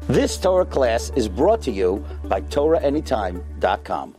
This Torah class is brought to you by TorahAnytime.com.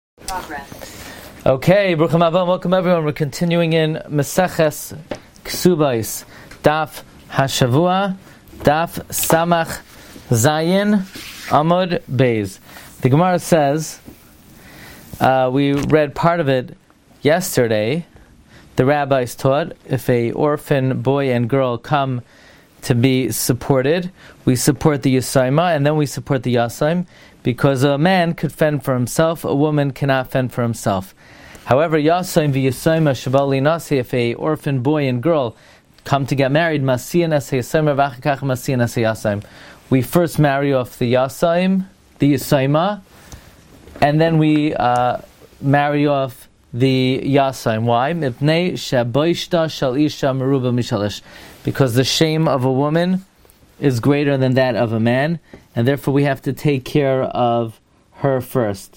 Okay, Baruch Haba, welcome everyone. We're continuing in Maseches Ksubos, Daf Hashavua, Daf Samach Zayin, Amud Beis. The Gemara says, we read part of it yesterday. The rabbis taught if a orphan boy and girl come to be supported, we support the Yusaima and then we support the Yasaim, because a man could fend for himself, a woman cannot fend for himself. However, Yasaim v'Yasaima Shabali Nasi, if a orphan boy and girl come to get married, Masiyan as Yasaim v'achakach Masiyan as Yasaim. We first marry off the Yasaim, the Yusaima, and then we marry off the Yasaim. Why? Mipnei shaboishta shal isha meruba mishalish. Because the shame of a woman is greater than that of a man, and therefore we have to take care of her first.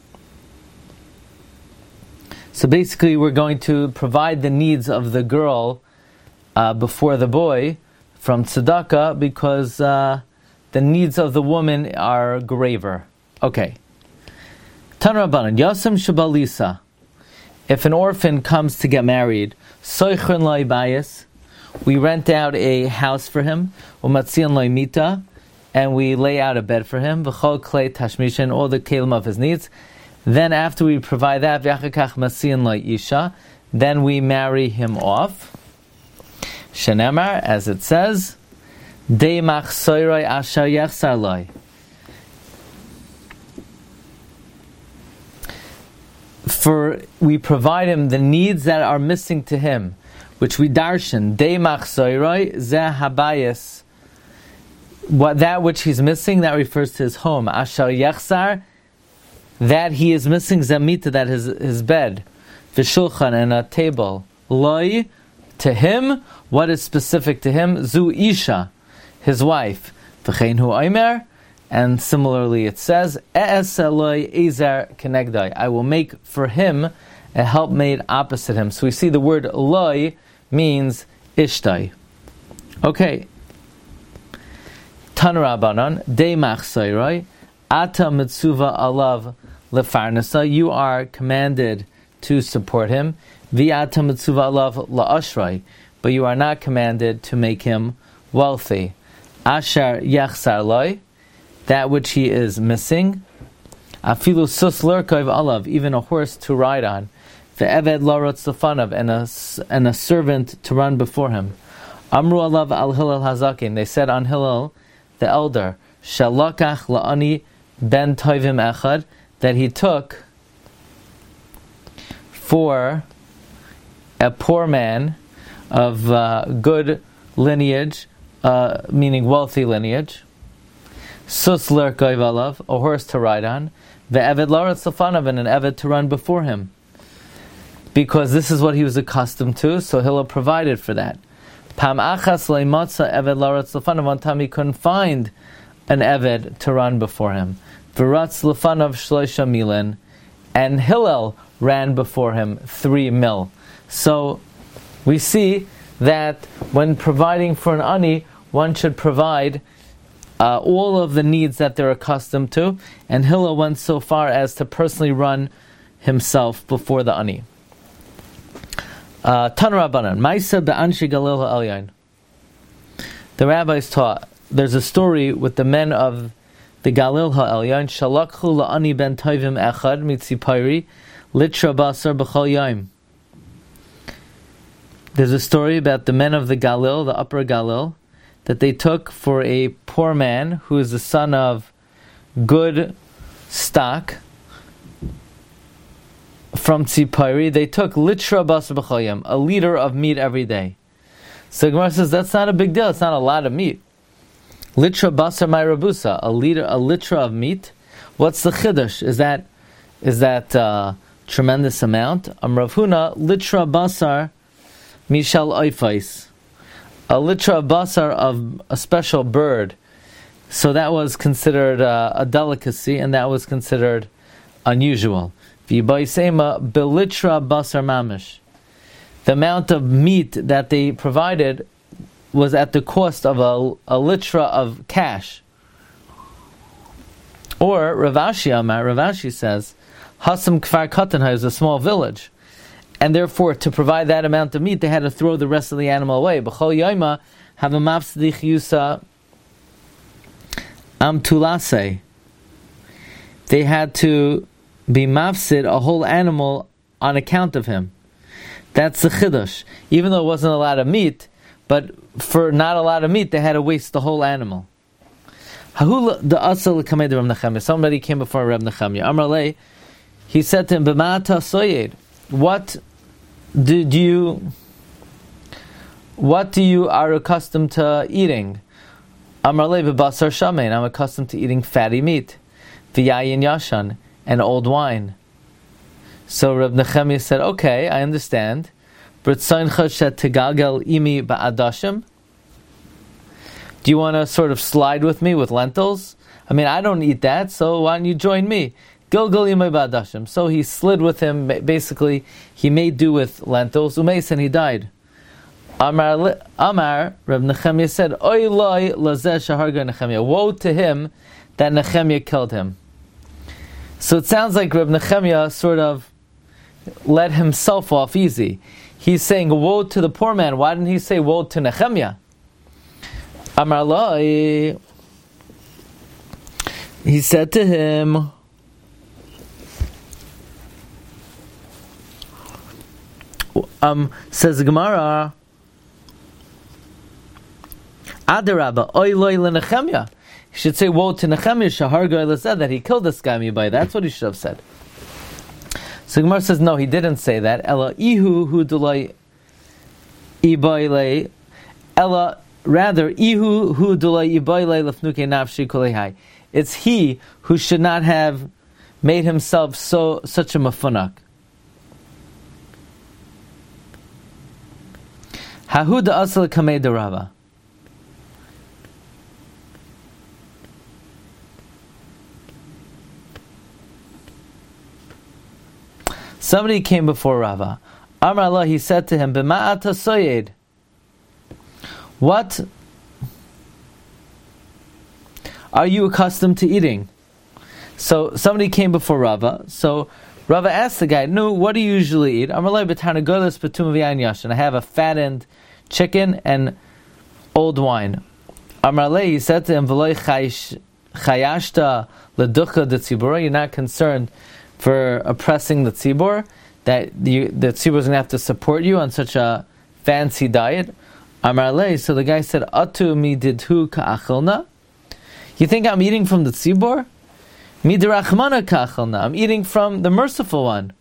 So basically we're going to provide the needs of the girl before the boy from tzedakah, because the needs of the woman are graver. Okay. Tana Rabbanan, Yasam Shabalisa. If an orphan comes to get married, Soichon Lai Bayis, we rent out a house for him, Umatzian Lai Mita, and we lay out a bed for him, V'chol Klei Tashmishin, all the kelim of his needs. Then after we provide that, V'achakach Masiyan Lai Isha, then we marry him off. Shenemar, as it says, Dei Machsoiroi Asher Yechsar Lai. For we provide him the needs that are missing to him, which we darshan, Dei Machsoiroi Zeh Habayis. That which he's missing, that refers to his home. Asher Yechsar, that he is missing, Zamita, that his bed, V'shulchan, and a table. Loi, to him, what is specific to him? Zu Isha, his wife. V'chein hu Omer, and similarly it says, E'es Eloi Ezer Kenegdai. I will make for him a helpmate opposite him. So we see the word Loi means Ishtai. Okay. Tan Rabbanan, Dei Machsoiroi, Ata Mitzuva Alav Lefarnasa. You are commanded to support him. V'ata Mitzuva Alav La'ashrai. But you are not commanded to make him wealthy. Asher Yachsar Loi, that which he is missing. Afilu sus lurkov alav, even a horse to ride on. Ve'eved larotz lefanav, and a servant to run before him. Amru alav al Hillel hazakin, they said on Hillel, the elder, shalakach la'ani ben tovim echad, that he took for a poor man of good lineage, meaning wealthy lineage. Sus lurkov alav, a horse to ride on. Ve'eved larotz lefanav, and an eved to run before him. Because this is what he was accustomed to, so Hillel provided for that. Pam achas leimotza eved larotz lefanav, one time he couldn't find an eved to run before him. V'ratz lefanav shloisha milen, and Hillel ran before him 3 mil. So we see that when providing for an ani, one should provide all of the needs that they're accustomed to, and Hillel went so far as to personally run himself before the ani. Tan Rabbanan, Maisa be'anshi Galil ha'elyon. The rabbis taught, there's a story with the men of the Galil ha'elyon, Shalakhu la'ani ben tovim echad mitzipayri litra basar b'chol yom. There's a story about the men of the Galil, the upper Galil, that they took for a poor man who is the son of good stock from Tzipayri. They took litra basar b'chol yom, a liter of meat every day. So Gemara says that's not a big deal. It's not a lot of meat. Litra basar my rabusa, a litra of meat. What's the chiddush? Is that tremendous amount? Rav Huna, litra basar mishal oifais, a litra of basar of a special bird. So that was considered a delicacy, and that was considered unusual. V'yibaisema belitra basar mamish. The amount of meat that they provided was at the cost of a litra of cash. Or Ravashi Amar, Ravashi says, Hasam Kfar Katanha is a small village, and therefore to provide that amount of meat, they had to throw the rest of the animal away. B'chol Yaima have a mafsidich yusa amtulase. They had to be mafsid a whole animal on account of him. That's the chiddush. Even though it wasn't a lot of meat, but for not a lot of meat, they had to waste the whole animal. Somebody came before Reb Nechemya. Amrale, he said to him, "B'ma'ata soyed, what do you are accustomed to eating?" Amrale b'basar shamein, I'm accustomed to eating fatty meat, v'yayin yashan, and old wine. So Reb Nechemya said, "Okay, I understand. B'tzayncha shetigagel imi ba'adashim. Do you want to sort of slide with me with lentils? I mean, I don't eat that, so why don't you join me? Gilgal imi ba'adashim." So he slid with him. Basically, he made do with lentils. Umeis, and he died. Amar, Reb Nechemya said, "Oy loy lazeh shaharga Nechemya. Woe to him that Nechemya killed him." So it sounds like Reb Nechemya sort of let himself off easy. He's saying, "Woe to the poor man." Why didn't he say, "Woe to Nechemya"? Amar loy, he said to him, says the Gemara, Adarabba, oy loy leNechemya. He should say, "Woe to Nechemya, shaharga said that he killed this guy by." That's what he should have said. So the Gemara says, no, he didn't say that. Ella ihu hu dulay ibayle. Ella, rather, ihu hu dulay ibayle lefnuke nafshi kulehai. It's he who should not have made himself such a mafunak. Hahu da asal kamei derava. Somebody came before Rava. Amar Allah, he said to him, "B'ma'ata soyed. What are you accustomed to eating?" So somebody came before Rava. So Rava asked the guy, "No, what do you usually eat?" Amar Allah, "B'tarnagolos b'tum v'yayin yashan. I have a fattened chicken and old wine." Amar Allah, he said to him, "V'loy chayashta leducha de tzibura. You're not concerned for oppressing the tzibur, that the tzibur is going to have to support you on such a fancy diet." Amar lei, so the guy said, "Atu mi didhu ka'achelna? You think I'm eating from the tzibur? Mi derachmana ka'achelna. I'm eating from the merciful one.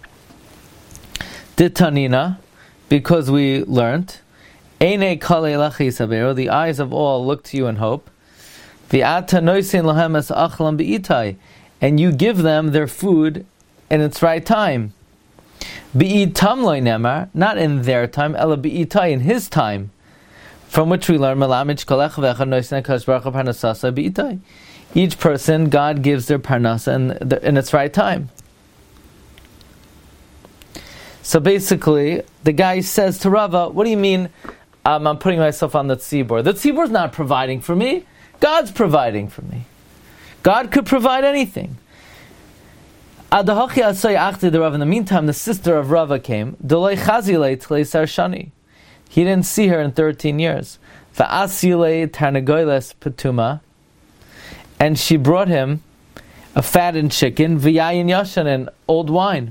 Ditanina, because we learnt, Eine kale lachi sabero, the eyes of all look to you in hope. V'ata noisin lahem es achlam be'itai, and you give them their food in its right time. Be'itam loy nemar, not in their time, ela be'itai, in his time. From which we learn, each person, God gives their parnasa in its right time. So basically, the guy says to Rava, "What do you mean I'm putting myself on the tzibur? The tzibur is not providing for me. God's providing for me. God could provide anything." In the meantime, the sister of Rava came. He didn't see her in 13 years. And she brought him a fattened chicken, v'yayin yashan, and old wine.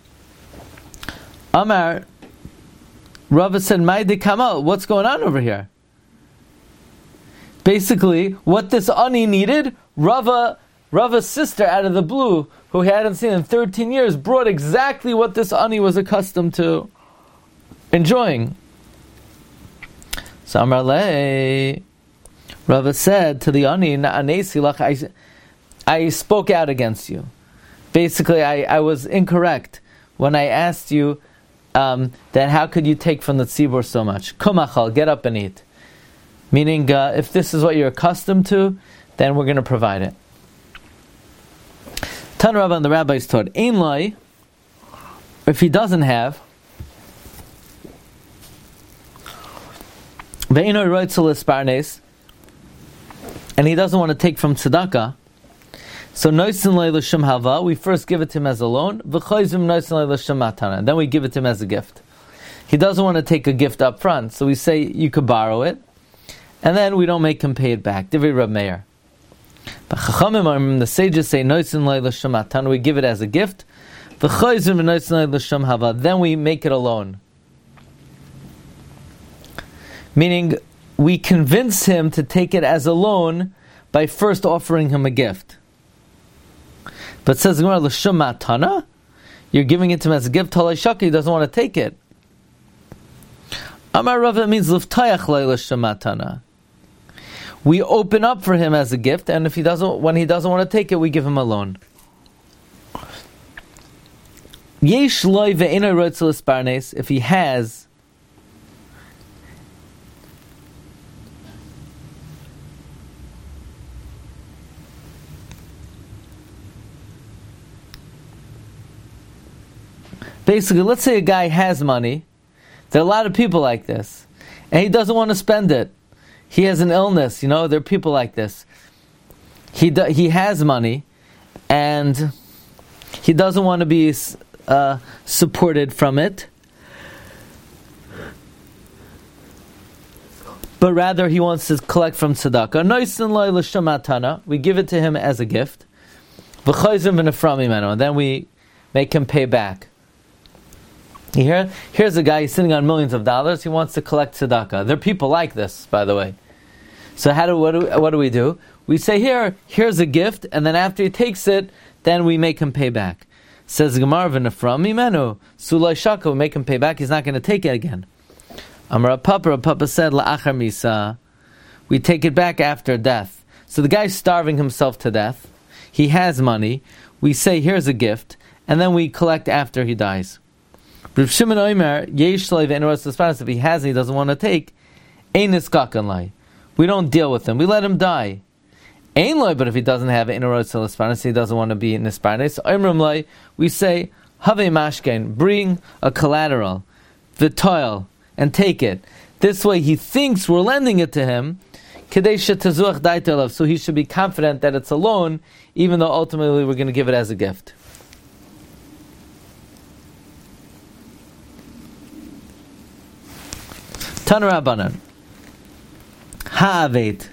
Amar, Rava said, "Ma'idi kamal, what's going on over here?" Basically, what this ani needed, Rava's sister out of the blue, who he hadn't seen in 13 years, brought exactly what this ani was accustomed to enjoying. So Amar lei, Rava said to the ani, I spoke out against you. Basically, I was incorrect when I asked you that how could you take from the tzibur so much? Kumachal, get up and eat. Meaning, if this is what you're accustomed to, then we're going to provide it. Tan Rava and the rabbis taught, Ein lai, if he doesn't have, and he doesn't want to take from tzedakah, So noisin lo l'shem hava, we first give it to him as a loan. V'choizim noisin lo l'shem matana, then we give it to him as a gift. He doesn't want to take a gift up front, so we say you could borrow it, and then we don't make him pay it back. Divrei Rab Meir. But Chachamim, the sages say noisin lo l'shem matana, we give it as a gift. V'choizim noisin lo l'shem hava, then we make it a loan. Meaning, we convince him to take it as a loan by first offering him a gift. But says the Gemara, l'shem matana, you're giving it to him as a gift. Talei shaka, he doesn't want to take it. Amar Rav, that means l'ftayach l'shem matana. We open up for him as a gift, and if when he doesn't want to take it, we give him a loan. Yesh loy ve'ena rotzel esparnes, if he has basically, let's say a guy has money. There are a lot of people like this, and he doesn't want to spend it. He has an illness, there are people like this. He has money, and he doesn't want to be supported from it, but rather he wants to collect from tzedakah. Noisin lo l'shem matana, we give it to him as a gift. V'choizim v'nefram mimeno, and then we make him pay back. Here's a guy, he's sitting on millions of dollars, he wants to collect tzedakah. There are people like this, by the way. So what do we do? We say, here's a gift, and then after he takes it, then we make him pay back. Says Gemara, v'nefram mimenu, sulai shaka, we make him pay back, he's not going to take it again. Amar Papa said, la'achar misa, we take it back after death. So the guy's starving himself to death, he has money, we say, here's a gift, and then we collect after he dies. Rav Shimon Omer, yesh loy ve'en rotzel esparnes, if he has and he doesn't want to take, ein niskakan lai. We don't deal with him. We let him die. Ein loy, but if he doesn't have ein rotzel esparnes, he doesn't want to be in esparnes. Oimrim loy, we say, have mashken, bring a collateral, v'toil, and take it. This way he thinks we're lending it to him, kedei shetazuach daitelav, so he should be confident that it's a loan, even though ultimately we're going to give it as a gift. Tana Rabbanan, ha'avet.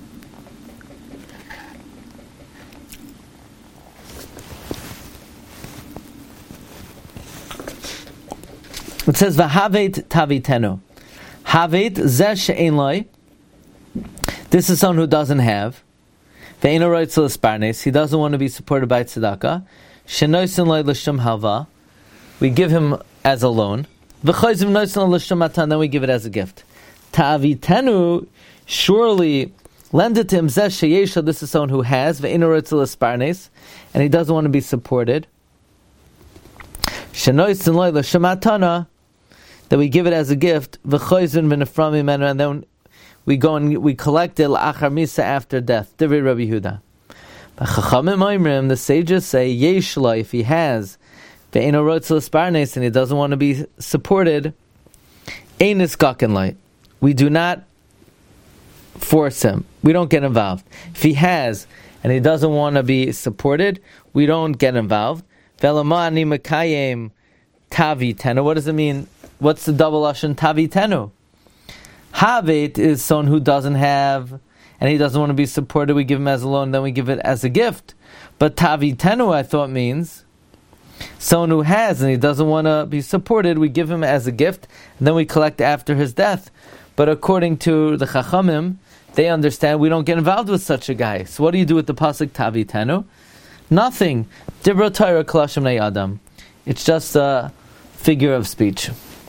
It says v'havet tavitenu. Havet zeh she'ein loy. This is someone who doesn't have. Ve'eino rotzel esparnes. He doesn't want to be supported by tzedakah. Shenoisen loy l'shem hava. We give him as a loan. V'choizim noisen l'shem matan. Then we give it as a gift. Tavitenu. Surely lend it to him. Zeh she'yesha. This is someone who has. Ve'eino rotzel esparnes. And he doesn't want to be supported. Shenoisen loy l'shem matana. That we give it as a gift, v'choizin v'nefram mimenu, and then we go and we collect it l'achar misa after death. Divrei Rabbi Yehuda. Chachamim oimrim, the sages say, yesh lo, if he has, ve'eino rotzel esparnes, and he doesn't want to be supported, ein niskaken lo. We do not force him. We don't get involved. If he has, and he doesn't want to be supported, we don't get involved. Ve'lama ani mekayem tavitenu. What does it mean? What's the double lashon tavitenu? Havet is someone who doesn't have, and he doesn't want to be supported. We give him as a loan, then we give it as a gift. But tavitenu, I thought, means someone who has and he doesn't want to be supported. We give him as a gift, and then we collect after his death. But according to the Chachamim, they understand we don't get involved with such a guy. So what do you do with the pasuk tavitenu? Nothing. Dibra Torah kalashim nei adam. It's just a figure of speech.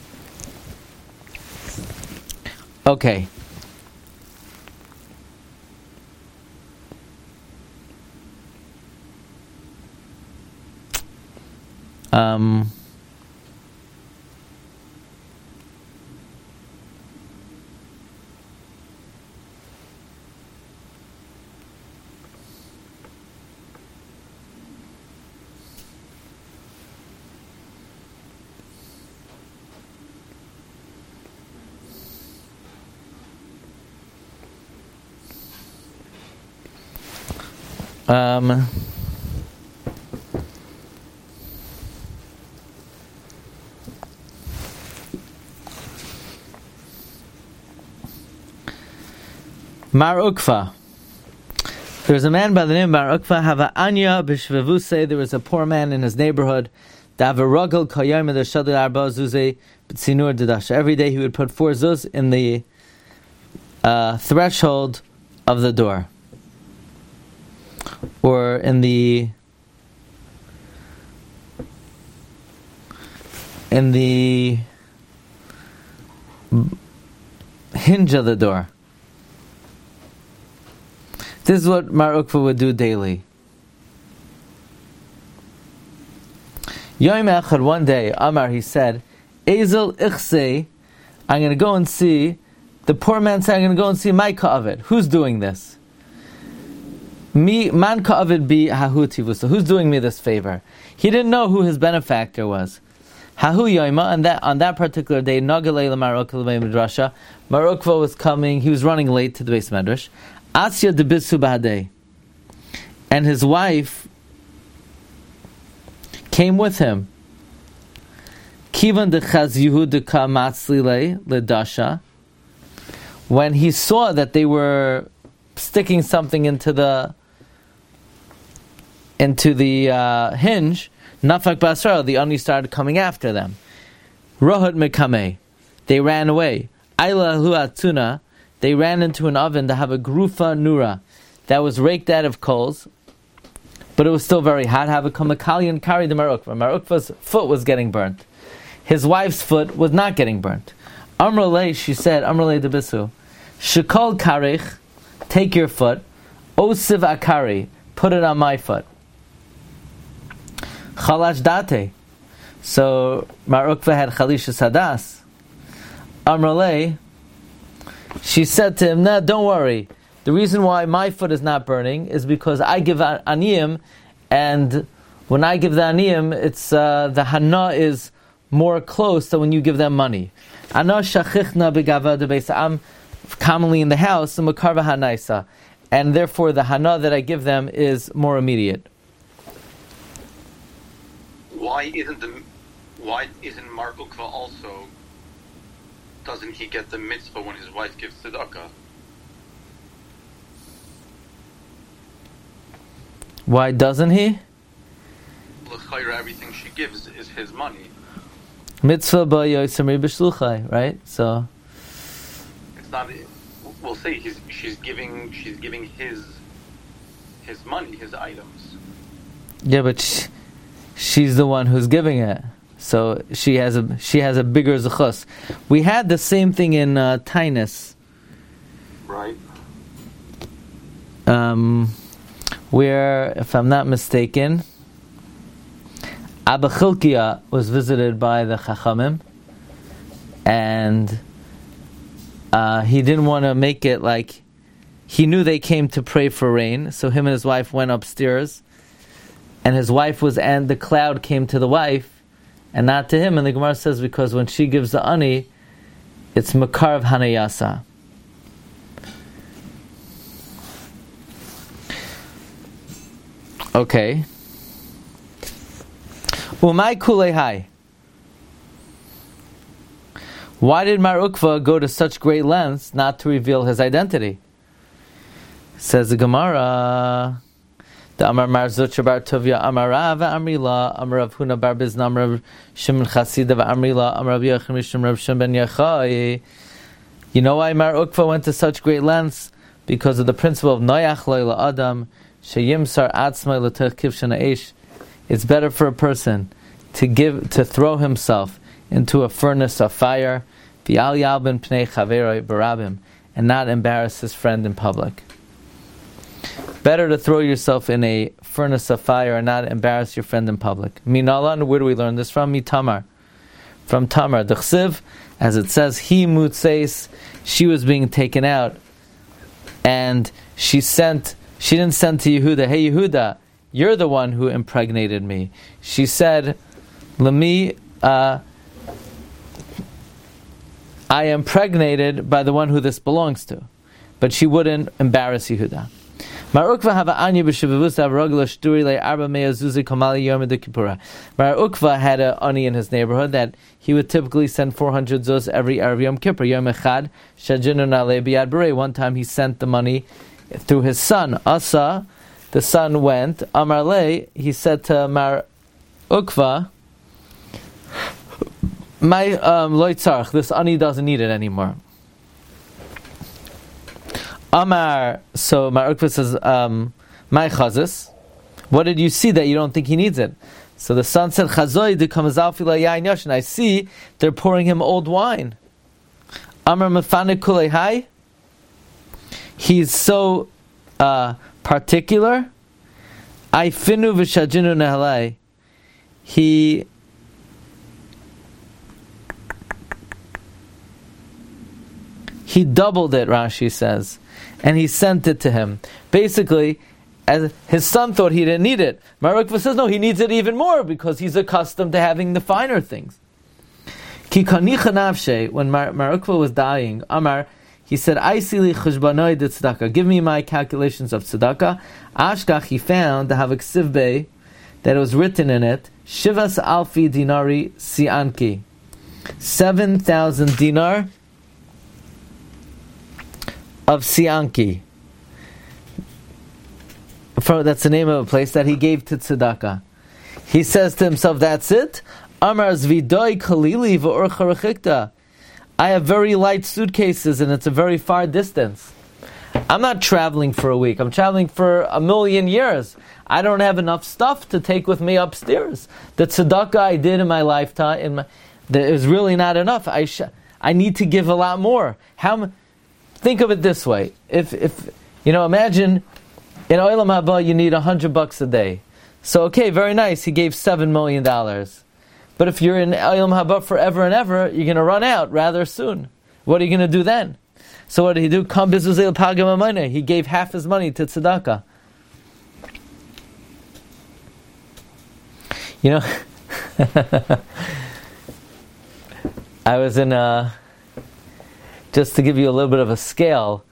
Okay. Mar Ukva. There was a man by the name of Mar Ukva. Hava Anya b'shvevuse. There was a poor man in his neighborhood. Every day he would put 4 zuz in the threshold of the door, or in the hinge of the door. This is what Mar Ukva would do daily. Yom Echad, one day, Amar, he said, Ezel Ichse, I'm going to go and see, the poor man said, I'm going to go and see my ka'avid. Who's doing this? Me, man ka'avid bi hahu. So who's doing me this favor? He didn't know who his benefactor was. Hahu Yoima, and on that particular day, Nagalei Mar Ukva Midrasha, Mar Ukva was coming, he was running late to the base medrash. Asya debisu b'hadei, and his wife came with him. Kivan dechaz Yehudika matzlile ledasha. When he saw that they were sticking something into the hinge, nafak basra, the ani started coming after them. Rohut mekame, they ran away. Ayla huatuna, they ran into an oven to have a grufa nura that was raked out of coals, but it was still very hot. Have a kamakalian carried the Mar Ukva. Mar Ukva's foot was getting burnt. His wife's foot was not getting burnt. Amrale, she said, Amrale debisu, Shekol karich, take your foot, Osiv akari, put it on my foot. Chalash date. So Mar Ukva had chalisha sadas. Amrale, she said to him, "No, don't worry. The reason why my foot is not burning is because I give aniyim, and when I give the aniyim, it's the hana is more close than when you give them money. Ana shachichna begava debeisa. I'm commonly in the house, and makarva hanaisa, and therefore the hana that I give them is more immediate." Why isn't Mar Ukva also? Doesn't he get the mitzvah when his wife gives tzedakah? Why doesn't he? L'chayra, everything she gives is his money. Mitzvah ba yosemri b'shluchai, right? So It's not. We'll say she's giving his money, his items. yeah, but she's the one who's giving it. So she has a bigger zechus. We had the same thing in Tainus, Right. Where, if I'm not mistaken, Abba Chilkiah was visited by the Chachamim, and he didn't want to make it like, he knew they came to pray for rain, so him and his wife went upstairs, and his wife and the cloud came to the wife, and not to him. And the Gemara says, because when she gives the ani, it's Makarv Hanayasa. Okay. Umay Kulehai. Why did Mar Ukva go to such great lengths not to reveal his identity? Says the Gemara, the Amar Mar Zutra Bar Tovia Amar Rav Amrila Amar Rav Huna Bar Bizna Amar Rav Shimon Chasida Amrila Amar Rav Yechim Rishon Rav Shimon Ben Yechai. You know why Mar Ukva went to such great lengths? Because of the principle of Noyach Loila Adam Sheyimsar Atzmai L'Tech Kivshana Eish. It's better for a person to throw himself into a furnace of fire, V'al Yalbin Pnei Chaveroi Barabim, and not embarrass his friend in public. Better to throw yourself in a furnace of fire and not embarrass your friend in public. Minalan, where do we learn this from? Mitamar. From Tamar. The Chsiv, as it says, he mutseis, she was being taken out, and she didn't send to Yehuda, hey Yehuda, you're the one who impregnated me. She said, Lemi, I am impregnated by the one who this belongs to. But she wouldn't embarrass Yehuda. Mar Ukva have anya b'shivavus avragla shturi le arba mea zuzi kamali yom edukipura. Mar Ukva had an ani in his neighborhood that he would typically send 400 zuz every Erev Yom Kippur. Yom echad shajinu nale biyad berei. One time he sent the money through his son. Asa, the son went. Amar le, he said to Mar Ukva, my loitzarch, this ani doesn't need it anymore. Amar, so Mar Ukva says, my chazis, what did you see that you don't think he needs it? So the son said, Chazoi de kamazalfi la yain yashin. I see they're pouring him old wine. Amar mefane kulei hai. He's so particular. I finu v'shajinu nehalei. He doubled it, Rashi says, and he sent it to him. Basically, as his son thought he didn't need it. Mar Ukva says, no, he needs it even more because he's accustomed to having the finer things. Ki kanicha nafshe, when Mar Ukva was dying, Amar, he said, Aisili cheshbanoi de tzedakah, give me my calculations of tzedakah. Ashkach, he found the havik sivbei, that it was written in it, Shivas alfi dinari sianki, 7,000 dinar of sianki. That's the name of a place that he gave to tzedakah. He says to himself, that's it? Amar zvidoi kalili v'orcha rechikta. I have very light suitcases and it's a very far distance. I'm not traveling for a week. I'm traveling for 1,000,000 years. I don't have enough stuff to take with me upstairs. The tzedakah I did in my lifetime is really not enough. I need to give a lot more. Think of it this way. If imagine in Olam Haba you need $100 a day. So okay, very nice. He gave $7 million. But if you're in Olam Haba forever and ever, you're going to run out rather soon. What are you going to do then? So what did he do? He gave half his money to tzedakah. I was in just to give you a little bit of a scale,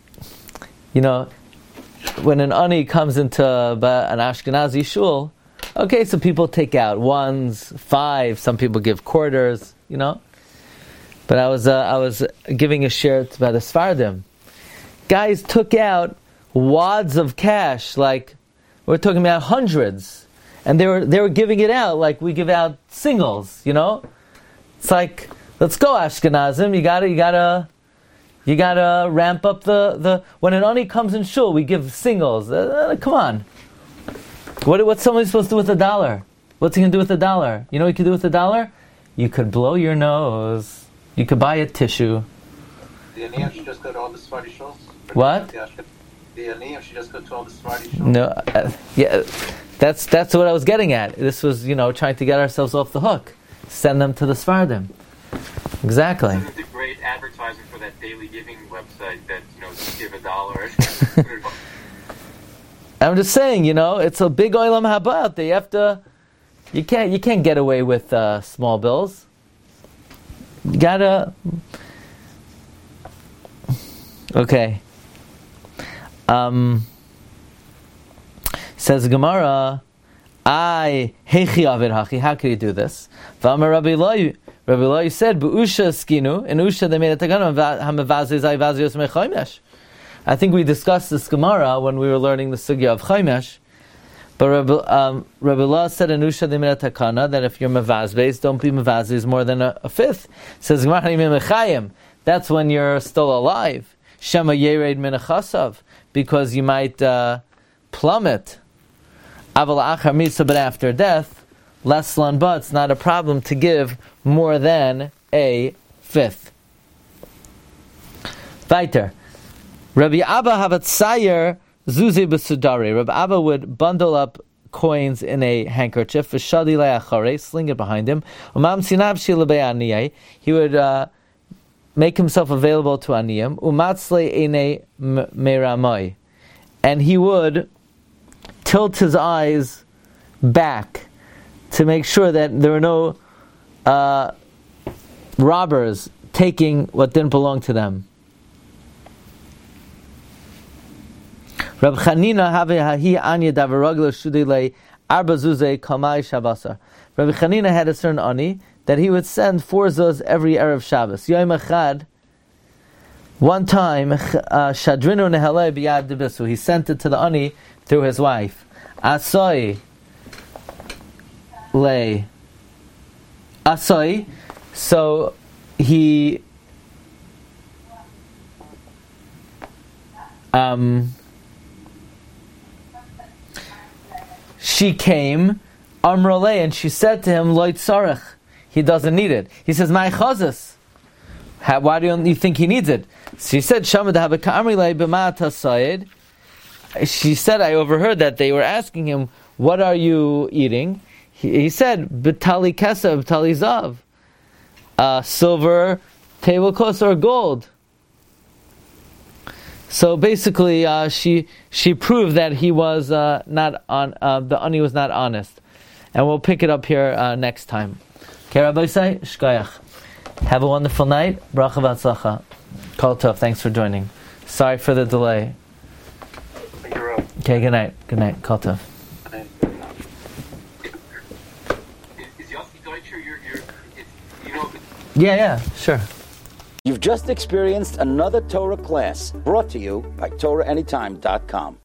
when an ani comes into an Ashkenazi shul, okay, so people take out ones, 5, some people give quarters, But I was giving a share by the Sfardim. Guys took out wads of cash, like we're talking about hundreds, and they were giving it out like we give out singles. It's like, let's go Ashkenazim. You gotta ramp up the when an ani comes in shul, we give singles. Come on. What's somebody supposed to do with $1? What's he gonna do with $1? You know what you could do with $1? You could blow your nose. You could buy a tissue. The Aniyah should just go to all the Sephardi shuls? What? The Aniyah should just go to all the Sephardi shuls? No, yeah, that's what I was getting at. This was, trying to get ourselves off the hook. Send them to the Sfardim. Exactly. It's a great advertising for that daily giving website that, give $1. I'm just saying, it's a big olam haba out there. You can't get away with small bills. You gotta. Okay. Says Gemara, hechi avid hachi. How could you do this? V'amar Rabbi Eloi said, "Be'usha skinu." In Usha they made a takana hamavazei zay vazios mechaymesh. I think we discussed this Gemara when we were learning the sugya of chaymesh. But Rabbi Allah said in Usha they made a takana that if you're mevazbeis, don't be mevazbeis more than a fifth. Says Gemara mechayim. That's when you're still alive. Shema yered min achasav, because you might plummet. Aval achar misa, but after death, less lan, but it's not a problem to give more than a fifth. Weiter. Rabbi Abba havatzayer zuzi b'sudari. Rabbi Abba would bundle up coins in a handkerchief, v'shadi le'achare, sling it behind him. Umam sinabshi lebe'aniyeh. He would make himself available to aniyim. Umatzle ene meramoi. And he would tilt his eyes back to make sure that there were no robbers taking what didn't belong to them. Reb Chanina have hahi anya davaragla shudile arba zuze kamai shabasar. Rabbi Chanina had a certain ani that he would send 4 zuz every Erev Shabbos. Yom Echad, one time, Shadrinu Nehalei biyad debisu. He sent it to the ani through his wife. Asoi lay. Asoi. So he she came Amrale, and she said to him, Loit Sarach, he doesn't need it. He says, My chazas. Why do you think he needs it? She said, Shamad Habaka Amrile B'mata Sayed. She said, I overheard that they were asking him, what are you eating? He said, B'tali Kesa, B'tali Zav. Silver, tablecloths, or gold. So basically, she proved that he was not on. The ani was not honest, and we'll pick it up here next time. Okay, Rabbi Say, Shkoyach. Have a wonderful night. Bracha v'atzlacha. Kol tov. Thanks for joining. Sorry for the delay. You're up. Okay, good night. Good night. Kol tov. Is Yossi Deutscher you know? Yeah, sure. You've just experienced another Torah class brought to you by TorahAnytime.com.